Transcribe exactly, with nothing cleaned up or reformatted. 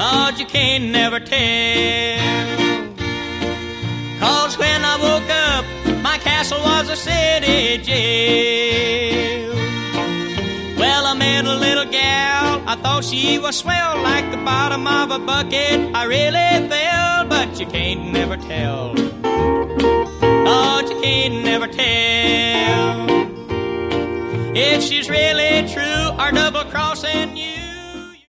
Lord, you can't never tell. Cause when I woke up, my castle was a city jail. Well, I met a little gal, I thought she was swell, like the bottom of a bucket, I really fell, but you can't never tell. Lord, you can't never tell if she's really true or double-crossing you.